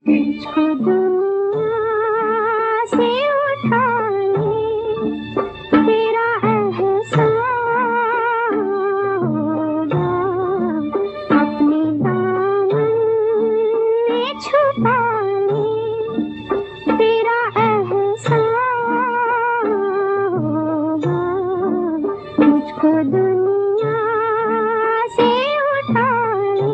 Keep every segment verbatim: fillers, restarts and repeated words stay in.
मुझको दुनिया से उठा ले, तेरा एहसान होगा, अपने दामन में छुपा ले, तेरा एहसान होगा, मुझको दुनिया से उठा ले।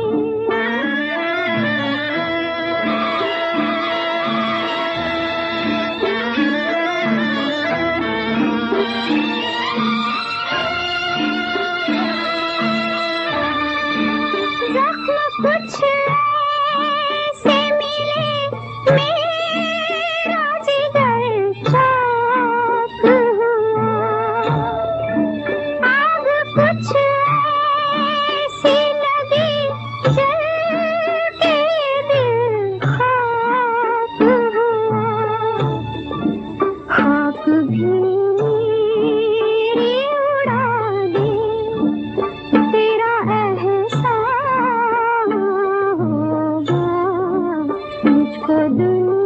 जख्म कुछ ऐसे मिले, मेरा जिगर चाक हुआ, आग कुछ ऐसी लगी, जल के दिल खाक हुआ, खाक भी मेरी उड़ा दे, तेरा एहसान होगा, मुझको दुनिया